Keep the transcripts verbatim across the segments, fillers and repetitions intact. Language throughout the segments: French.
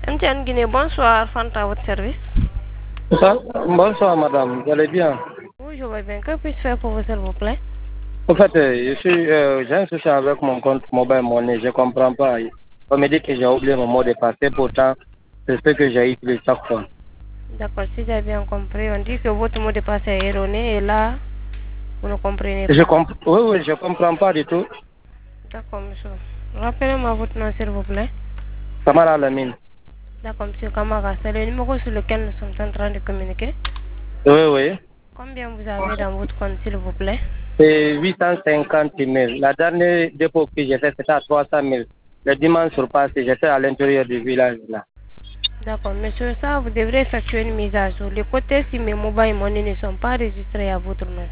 Antiane Guinée, bonsoir, Fanta, à votre service. Bonsoir madame, vous allez bien? Oui, je vais bien. Que puis-je faire pour vous, s'il vous plaît? En fait, euh, je suis, euh, j'ai un souci avec mon compte mobile money, je ne comprends pas. On me dit que j'ai oublié mon mot de passe, pourtant, c'est ce que j'ai utilisé chaque fois. D'accord, si j'ai bien compris, on dit que votre mot de passe est erroné et là, vous ne comprenez pas. Je comp oui, oui, je ne comprends pas du tout. D'accord, monsieur. Rappelez-moi votre nom, s'il vous plaît. Kamara Lamine. D'accord, monsieur Kamara, c'est le numéro sur lequel nous sommes en train de communiquer. Oui, oui. Combien vous avez dans votre compte, s'il vous plaît? C'est huit cent cinquante mille. La dernière dépôt que j'ai fait, c'était à trois cent mille. Le dimanche surpassé, j'étais à l'intérieur du village là. D'accord, monsieur, ça, vous devrez effectuer une mise à jour. Les côtés si mes mobile money ne sont pas enregistrés à votre nom.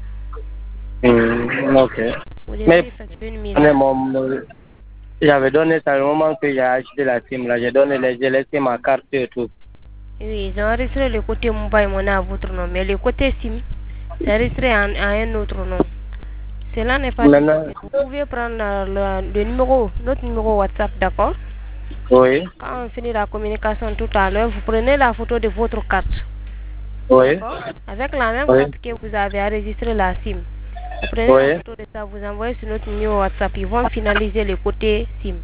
Mmh, ok. Vous devrez Mais effectuer une mise à jour. j'avais donné ça au moment que j'ai acheté la SIM là. J'ai donné les, j'ai laissé ma carte et tout. Oui, ils ont enregistré le côté mobile money à votre nom, mais le côté SIM, c'est enregistré à un autre nom. Cela n'est pas Maintenant, suffisant. Vous pouvez prendre le, le numéro, notre numéro WhatsApp, d'accord? oui. Quand on finit la communication tout à l'heure, vous prenez la photo de votre carte. Oui. Avec la même Oui. carte que vous avez enregistré la SIM. Vous prenez Oui. la photo de ça, vous envoyez sur notre numéro WhatsApp. Ils vont finaliser le côté SIM.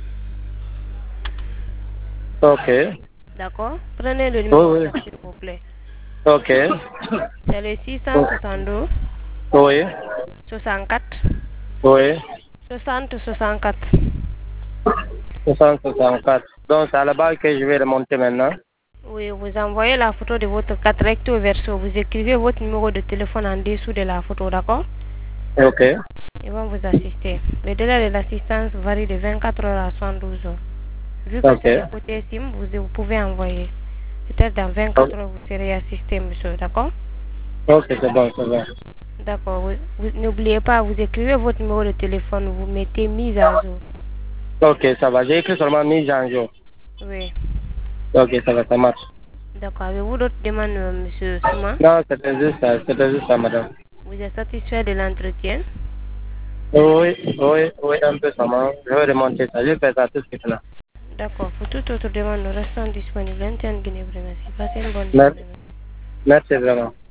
Ok. D'accord? Prenez le numéro Oui, WhatsApp, oui. s'il vous plaît. Ok. C'est le six cent soixante-deux. Oui. soixante-quatre. Oui. soixante soixante-quatre. soixante soixante-quatre. Donc, c'est à la base que je vais remonter maintenant. Oui, vous envoyez la photo de votre carte recto verso. Vous écrivez votre numéro de téléphone en dessous de la photo, d'accord? Ok. Ils vont vous assister. Le délai de l'assistance varie de vingt-quatre heures à soixante-douze heures. Vu que Ok. c'est le côté SIM, vous, vous pouvez envoyer. Peut-être dans vingt-quatre heures, vous serez assisté, monsieur, d'accord? Ok, c'est bon, c'est bon. D'accord. N'oubliez pas, vous écrivez votre numéro de téléphone, vous mettez mise à jour. Ok, ça va. J'ai écrit seulement mise en jour. Oui. Ok, ça va, ça marche. D'accord. Avez-vous d'autres demandes, monsieur Souma? Non, c'était juste ça, c'était juste ça, madame. Vous êtes satisfait de l'entretien? Oui, oui, oui, un peu ça, moi. Je vais remonter ça. Je vais faire ça tout de suite là. D'accord. Pour toute autre demande, nous restons disponibles. Passez une bonne Merci, journée. merci vraiment.